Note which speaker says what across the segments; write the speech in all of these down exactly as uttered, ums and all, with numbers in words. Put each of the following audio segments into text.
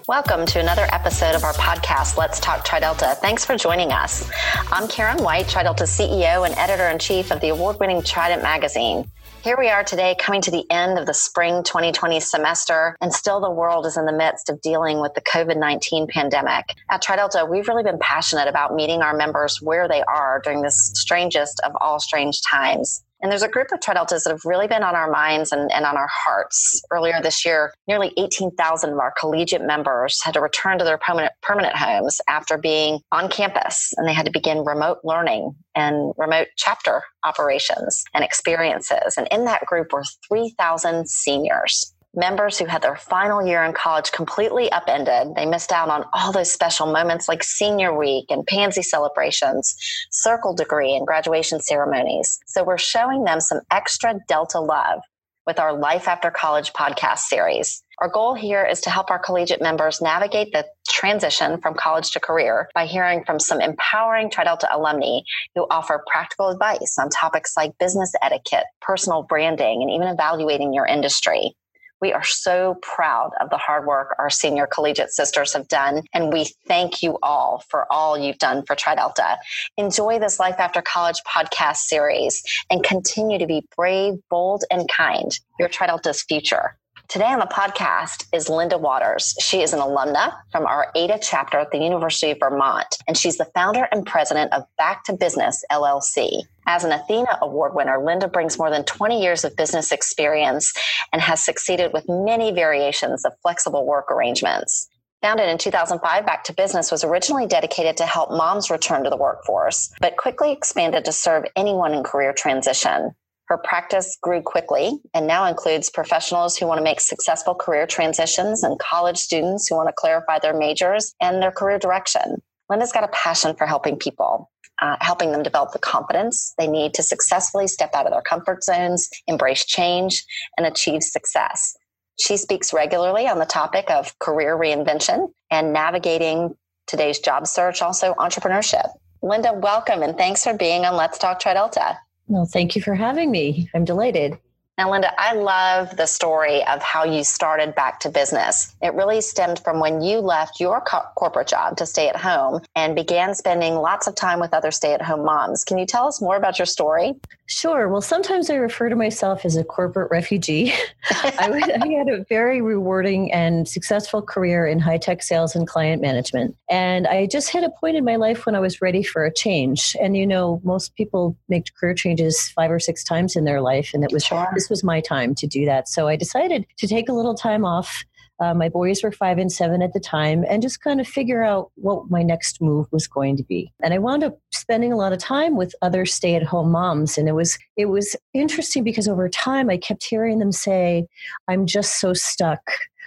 Speaker 1: Welcome to another episode of our podcast, Let's Talk TriDelta. Thanks for joining us. I'm Karen White, TriDelta's C E O and editor-in-chief of the award-winning Trident magazine. Here we are today, coming to the end of the spring twenty twenty semester, and still the world is in the midst of dealing with the covid nineteen pandemic. At TriDelta, we've really been passionate about meeting our members where they are during this strangest of all strange times. And there's a group of TriDeltas that have really been on our minds and, and on our hearts. Earlier this year, nearly eighteen thousand of our collegiate members had to return to their permanent, permanent homes after being on campus, and they had to begin remote learning and remote chapter operations and experiences. And in that group were three thousand seniors. Members who had their final year in college completely upended. They missed out on all those special moments like senior week and pansy celebrations, circle degree and graduation ceremonies. So we're showing them some extra Delta love with our Life After College podcast series. Our goal here is to help our collegiate members navigate the transition from college to career by hearing from some empowering TriDelta alumni who offer practical advice on topics like business etiquette, personal branding, and even evaluating your industry. We are so proud of the hard work our senior collegiate sisters have done, and we thank you all for all you've done for TriDelta. Enjoy this Life After College podcast series and continue to be brave, bold, and kind. You're TriDelta's future. Today on the podcast is Linda Waters. She is an alumna from our A D A chapter at the University of Vermont, and she's the founder and president of Back to Business, L L C. As an Athena Award winner, Linda brings more than twenty years of business experience and has succeeded with many variations of flexible work arrangements. Founded in two thousand five, Back to Business was originally dedicated to help moms return to the workforce, but quickly expanded to serve anyone in career transition. Her practice grew quickly and now includes professionals who want to make successful career transitions and college students who want to clarify their majors and their career direction. Linda's got a passion for helping people, uh, helping them develop the confidence they need to successfully step out of their comfort zones, embrace change, and achieve success. She speaks regularly on the topic of career reinvention and navigating today's job search, also entrepreneurship. Linda, welcome, and thanks for being on Let's Talk TriDelta.
Speaker 2: Well, thank you for having me. I'm delighted.
Speaker 1: Now, Linda, I love the story of how you started Back to Business. It really stemmed from when you left your co- corporate job to stay at home and began spending lots of time with other stay-at-home moms. Can you tell us more about your story?
Speaker 2: Sure. Well, sometimes I refer to myself as a corporate refugee. I, would, I had a very rewarding and successful career in high-tech sales and client management. And I just hit a point in my life when I was ready for a change. And, you know, most people make career changes five or six times in their life. And it was
Speaker 1: sure.
Speaker 2: This was my time to do that. So I decided to take a little time off. Uh, my boys were five and seven at the time, and just kind of figure out what my next move was going to be. And I wound up spending a lot of time with other stay-at-home moms. And it was it was interesting because over time I kept hearing them say, "I'm just so stuck,"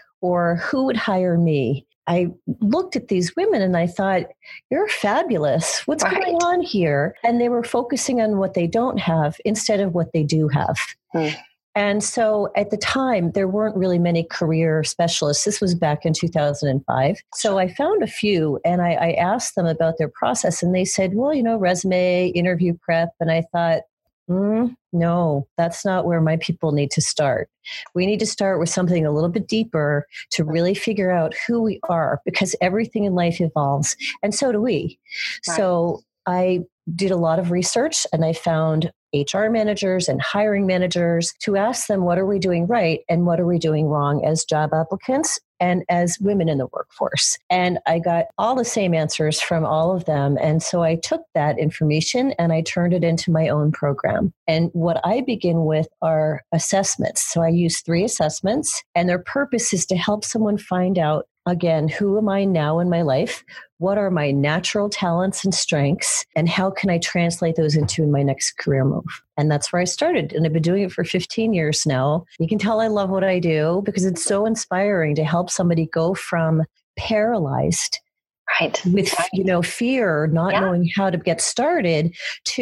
Speaker 2: or "Who would hire me?" I looked at these women and I thought, you're fabulous. What's right. going on here? And they were focusing on what they don't have instead of what they do have. Hmm. And so at the time, there weren't really many career specialists. This was back in two thousand five. So I found a few and I, I asked them about their process and they said, well, you know, resume, interview prep. And I thought, mm, no, that's not where my people need to start. We need to start with something a little bit deeper to really figure out who we are, because everything in life evolves. And so do we. Right. So I did a lot of research and I found H R managers and hiring managers to ask them, what are we doing right and what are we doing wrong as job applicants and as women in the workforce? And I got all the same answers from all of them. And so I took that information and I turned it into my own program. And what I begin with are assessments. So I use three assessments and their purpose is to help someone find out, again, who am I now in my life? What are my natural talents and strengths? And how can I translate those into my next career move? And that's where I started. And I've been doing it for fifteen years now. You can tell I love what I do because it's so inspiring to help somebody go from paralyzed
Speaker 1: right.
Speaker 2: with,
Speaker 1: right.
Speaker 2: you know, fear, not yeah. knowing how to get started,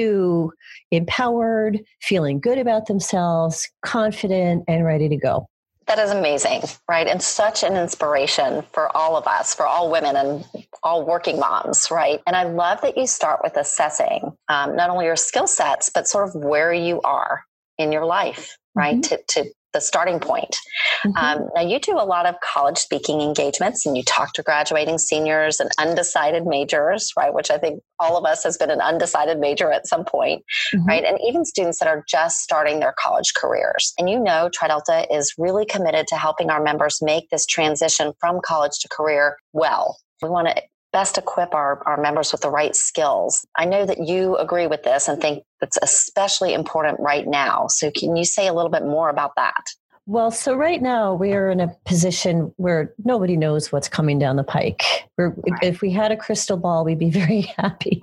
Speaker 2: to empowered, feeling good about themselves, confident, and ready to go.
Speaker 1: That is amazing, right? And such an inspiration for all of us, for all women and all working moms, right? And I love that you start with assessing um, not only your skill sets, but sort of where you are in your life, right? Mm-hmm. To, to the starting point.
Speaker 2: Mm-hmm.
Speaker 1: Um, now, you do a lot of college speaking engagements, and you talk to graduating seniors and undecided majors, right? Which I think all of us has been an undecided major at some point, mm-hmm. right? And even students that are just starting their college careers. And you know, TriDelta is really committed to helping our members make this transition from college to career well. We want to best equip our, our members with the right skills. I know that you agree with this and think it's especially important right now. So can you say a little bit more about that?
Speaker 2: Well, so right now we are in a position where nobody knows what's coming down the pike. We're, right. If we had a crystal ball, we'd be very happy.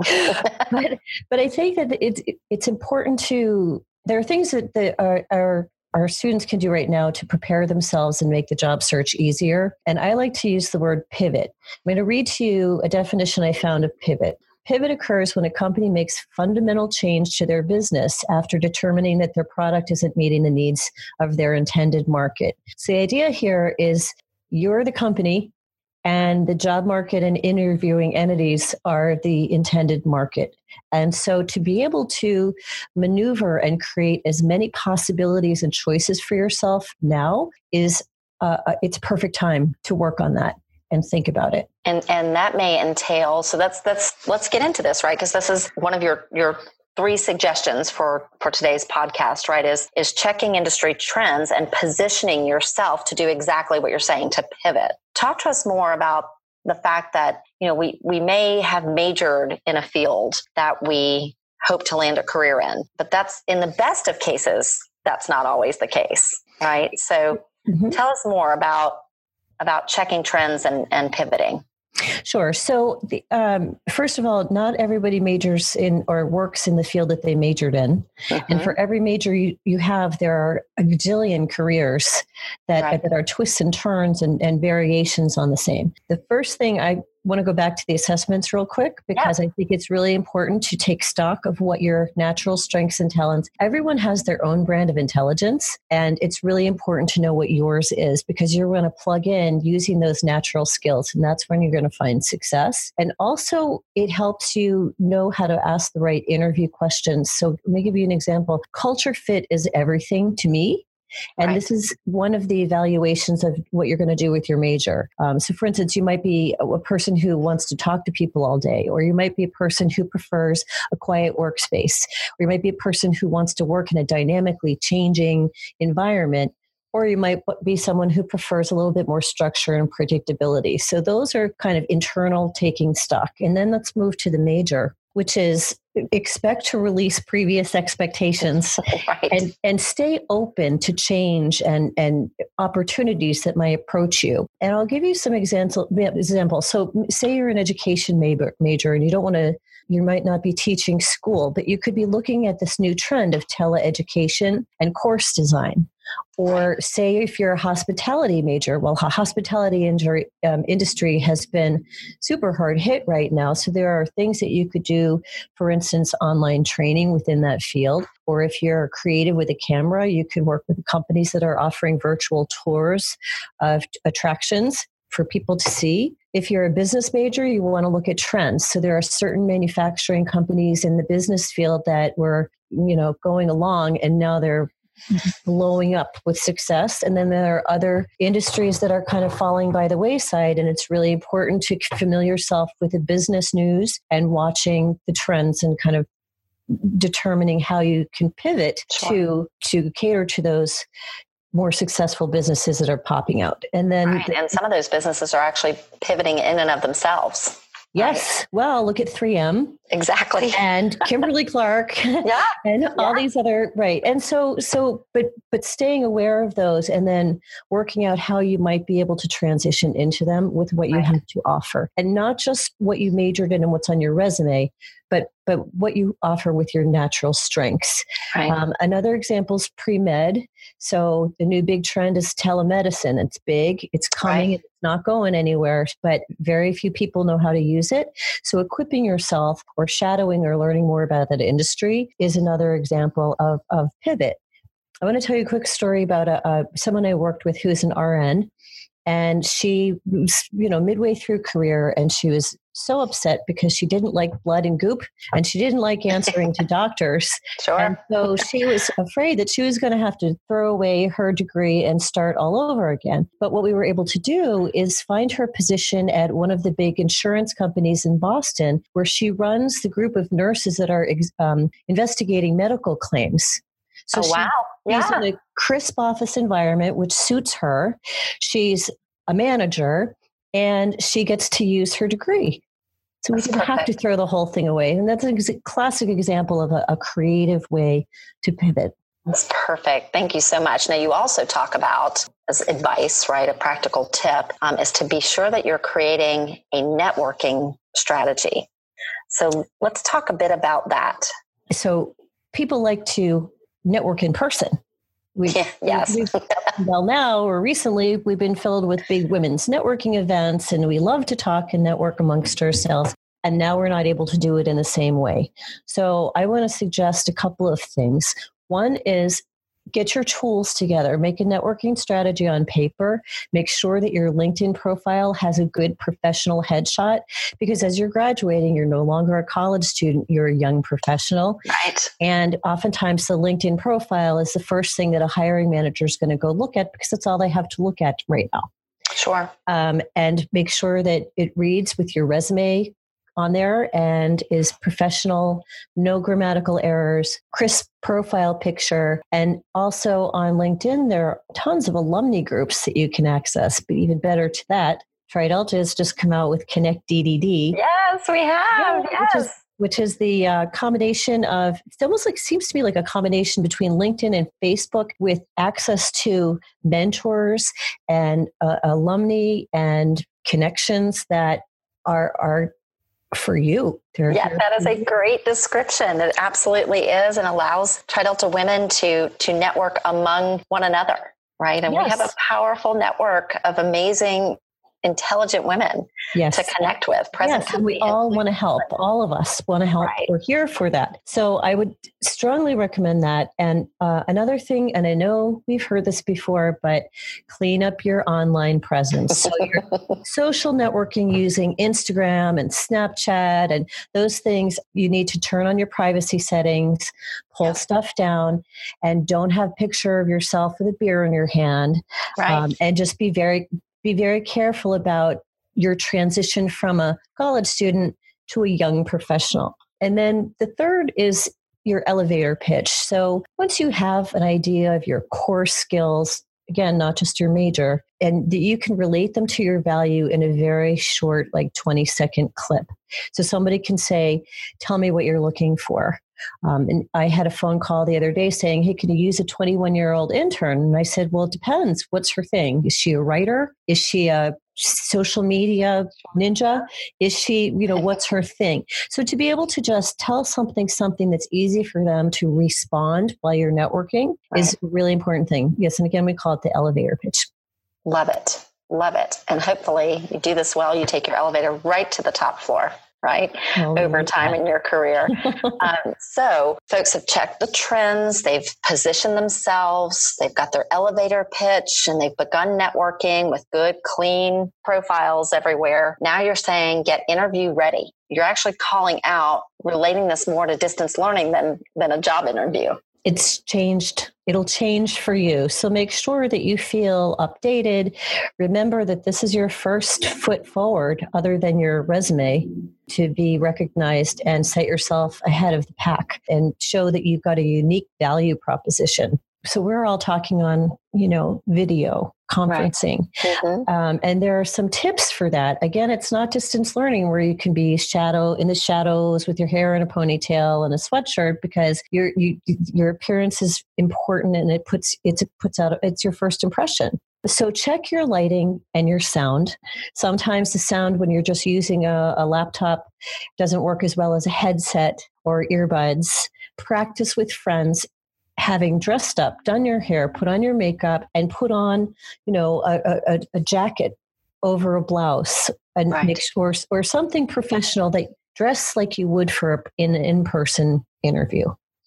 Speaker 2: but but I think that it's it's important to, there are things that, that are, are our students can do right now to prepare themselves and make the job search easier. And I like to use the word pivot. I'm going to read to you a definition I found of pivot. Pivot occurs when a company makes fundamental change to their business after determining that their product isn't meeting the needs of their intended market. So the idea here is you're the company and the job market and interviewing entities are the intended market. And so to be able to maneuver and create as many possibilities and choices for yourself now is uh, it's perfect time to work on that and think about it.
Speaker 1: And and that may entail, so that's that's let's get into this, right? Because this is one of your your three suggestions for, for today's podcast, right? Is is checking industry trends and positioning yourself to do exactly what you're saying, to pivot. Talk to us more about the fact that, you know, we we may have majored in a field that we hope to land a career in, but that's, in the best of cases, that's not always the case, right? So mm-hmm. tell us more about about checking trends and, and pivoting.
Speaker 2: Sure. So the, um, first of all, not everybody majors in or works in the field that they majored in. Mm-hmm. And for every major you, you have, there are a gajillion careers that, right. that are twists and turns and, and variations on the same. The first thing I want to go back to the assessments real quick, because yeah. I think it's really important to take stock of what your natural strengths and talents. Everyone has their own brand of intelligence, and it's really important to know what yours is, because you're going to plug in using those natural skills, and that's when you're going to find success. And also, it helps you know how to ask the right interview questions. So let me give you an example. Culture fit is everything to me. And right. this is one of the evaluations of what you're going to do with your major. Um, so for instance, you might be a person who wants to talk to people all day, or you might be a person who prefers a quiet workspace, or you might be a person who wants to work in a dynamically changing environment, or you might be someone who prefers a little bit more structure and predictability. So those are kind of internal taking stock. And then let's move to the major, which is expect to release previous expectations right. and, and stay open to change and, and opportunities that might approach you. And I'll give you some example, examples. So say you're an education major, major and you don't want to, you might not be teaching school, but you could be looking at this new trend of teleeducation and course design. Or say if you're a hospitality major, well, hospitality injury, um, industry has been super hard hit right now. So there are things that you could do, for instance, online training within that field. Or if you're creative with a camera, you could work with companies that are offering virtual tours of attractions for people to see. If you're a business major, you want to look at trends. So there are certain manufacturing companies in the business field that were, you know, going along, and now they're blowing up with success. And then there are other industries that are kind of falling by the wayside. And it's really important to familiar yourself with the business news and watching the trends and kind of determining how you can pivot sure. to to cater to those more successful businesses that are popping out. And then
Speaker 1: right. and some of those businesses are actually pivoting in and of themselves.
Speaker 2: Yes. Right. Well, look at three M.
Speaker 1: Exactly.
Speaker 2: And Kimberly Clark.
Speaker 1: yeah.
Speaker 2: And
Speaker 1: yeah.
Speaker 2: all these other, right. And so, so, but, but staying aware of those and then working out how you might be able to transition into them with what you right. have to offer, and not just what you majored in and what's on your resume, but, but what you offer with your natural strengths.
Speaker 1: Right.
Speaker 2: Um, another example is pre-med. So the new big trend is telemedicine. It's big, it's coming, right. it's not going anywhere, but very few people know how to use it. So equipping yourself or shadowing or learning more about that industry is another example of, of pivot. I want to tell you a quick story about a, a, someone I worked with who's an R N. And she was, you know, midway through career, and she was so upset because she didn't like blood and goop, and she didn't like answering to doctors.
Speaker 1: Sure.
Speaker 2: And so she was afraid that she was going to have to throw away her degree and start all over again. But what we were able to do is find her a position at one of the big insurance companies in Boston, where she runs the group of nurses that are um, investigating medical claims. So
Speaker 1: oh, wow.
Speaker 2: She,
Speaker 1: yeah.
Speaker 2: she's in a crisp office environment, which suits her. She's a manager, and she gets to use her degree. So we didn't have to throw the whole thing away. And that's a ex- classic example of a, a creative way to pivot.
Speaker 1: That's perfect. Thank you so much. Now, you also talk about, as advice, right, a practical tip, um, is to be sure that you're creating a networking strategy. So let's talk a bit about that.
Speaker 2: So people like to network in person. We've,
Speaker 1: yeah, yes.
Speaker 2: we've, well, now or recently, we've been filled with big women's networking events, and we love to talk and network amongst ourselves. And now we're not able to do it in the same way. So I want to suggest a couple of things. One is get your tools together, make a networking strategy on paper, make sure that your LinkedIn profile has a good professional headshot, because as you're graduating, you're no longer a college student, you're a young professional.
Speaker 1: Right.
Speaker 2: And oftentimes the LinkedIn profile is the first thing that a hiring manager is going to go look at, because that's all they have to look at right now.
Speaker 1: Sure.
Speaker 2: Um, and make sure that it reads with your resume on there and is professional, no grammatical errors, crisp profile picture. And also on LinkedIn, there are tons of alumni groups that you can access. But even better to that, TriDelta has just come out with Connect D D D.
Speaker 1: Yes, we have.
Speaker 2: Yeah,
Speaker 1: yes.
Speaker 2: Which is, which is the uh, combination of, it's almost like, seems to be like a combination between LinkedIn and Facebook, with access to mentors and uh, alumni and connections that are are for you. They're
Speaker 1: yeah, that is a great description. It absolutely is, and allows TriDelta women to to network among one another, right? And yes. we have a powerful network of amazing, intelligent women
Speaker 2: yes.
Speaker 1: to connect with. Present
Speaker 2: yes, and we all want to help. All of us want to help. Right. We're here for that. So I would strongly recommend that. And uh, another thing, and I know we've heard this before, but clean up your online presence. So your social networking using Instagram and Snapchat and those things, you need to turn on your privacy settings, pull yeah. stuff down, and don't have a picture of yourself with a beer in your hand.
Speaker 1: Right. Um,
Speaker 2: and just be very Be very careful about your transition from a college student to a young professional. And then the third is your elevator pitch. So once you have an idea of your core skills, again, not just your major, and that you can relate them to your value in a very short, like twenty second clip. So somebody can say, tell me what you're looking for. Um, and I had a phone call the other day saying, hey, can you use a twenty-one year old intern? And I said, well, it depends. What's her thing? Is she a writer? Is she a social media ninja? Is she, you know, what's her thing? So to be able to just tell something, something that's easy for them to respond while you're networking right. is a really important thing. Yes. And again, we call it the elevator pitch.
Speaker 1: Love it. Love it. And hopefully you do this well, you take your elevator right to the top floor. Right? Oh, over time in your career. um, so folks have checked the trends, they've positioned themselves, they've got their elevator pitch, and they've begun networking with good, clean profiles everywhere. Now you're saying get interview ready. You're actually calling out, relating this more to distance learning than, than a job interview.
Speaker 2: It's changed. It'll change for you. So make sure that you feel updated. Remember that this is your first foot forward, other than your resume, to be recognized and set yourself ahead of the pack and show that you've got a unique value proposition. So we're all talking on, you know, video conferencing. Right. Mm-hmm. Um, and there are some tips for that. Again, it's not distance learning where you can be shadow in the shadows with your hair in a ponytail and a sweatshirt, because your you, your appearance is important, and it puts it's, it puts out it's your first impression. So check your lighting and your sound. Sometimes the sound when you're just using a, a laptop doesn't work as well as a headset or earbuds. Practice with friends. Having dressed up, done your hair, put on your makeup, and put on, you know, a, a, a jacket over a blouse, and right. make sure, or something professional, that dress like you would for in an in-person interview.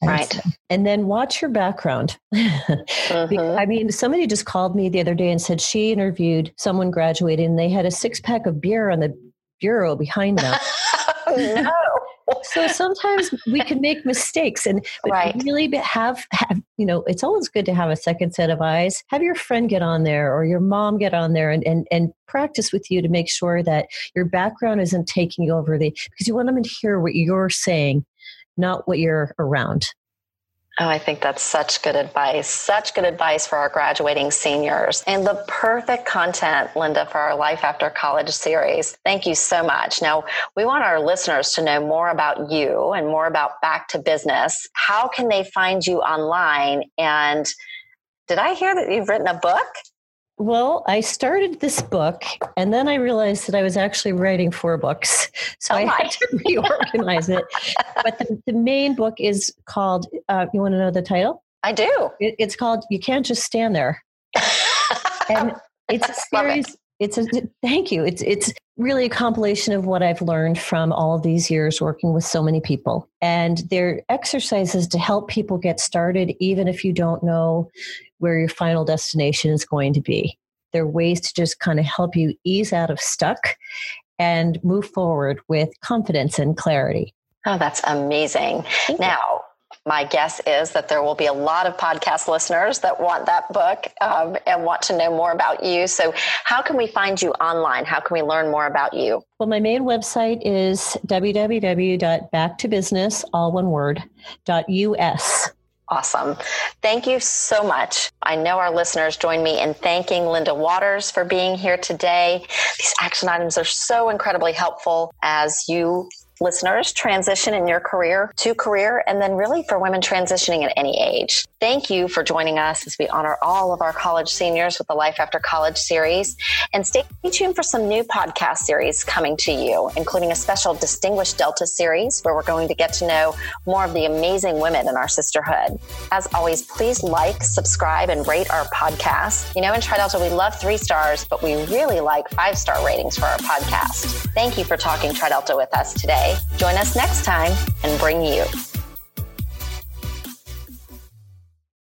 Speaker 1: Right.
Speaker 2: And then watch your background. Mm-hmm. I mean, somebody just called me the other day and said she interviewed someone graduating and they had a six pack of beer on the bureau behind them.
Speaker 1: No.
Speaker 2: So sometimes we can make mistakes and
Speaker 1: right.
Speaker 2: really have, have, you know, it's always good to have a second set of eyes. Have your friend get on there or your mom get on there and, and, and practice with you to make sure that your background isn't taking over the, because you want them to hear what you're saying, not what you're around.
Speaker 1: Oh, I think that's such good advice. Such good advice for our graduating seniors and the perfect content, Linda, for our Life After College series. Thank you so much. Now, we want our listeners to know more about you and more about Back to Business. How can they find you online? And did I hear that you've written a book?
Speaker 2: Well, I started this book and then I realized that I was actually writing four books. So oh I had to reorganize it. But the, the main book is called, uh, you want to know the title?
Speaker 1: I do.
Speaker 2: It, it's called You Can't Just Stand There. And it's a series. It. It's a, thank you. It's, it's really a compilation of what I've learned from all of these years working with so many people. And they're exercises to help people get started, even if you don't know where your final destination is going to be. There are ways to just kind of help you ease out of stuck and move forward with confidence and clarity.
Speaker 1: Oh, that's amazing. Now, my guess is that there will be a lot of podcast listeners that want that book um, and want to know more about you. So how can we find you online? How can we learn more about you?
Speaker 2: Well, my main website is w w w dot back to business, all one word, .us.
Speaker 1: Awesome. Thank you so much. I know our listeners join me in thanking Linda Waters for being here today. These action items are so incredibly helpful as you listeners transition in your career to career, and then really for women transitioning at any age. Thank you for joining us as we honor all of our college seniors with the Life After College series. And stay tuned for some new podcast series coming to you, including a special Distinguished Delta series where we're going to get to know more of the amazing women in our sisterhood. As always, please like, subscribe, and rate our podcast. You know, in Tri Delta, we love three stars, but we really like five-star ratings for our podcast. Thank you for talking Tri Delta with us today. Join us next time and bring you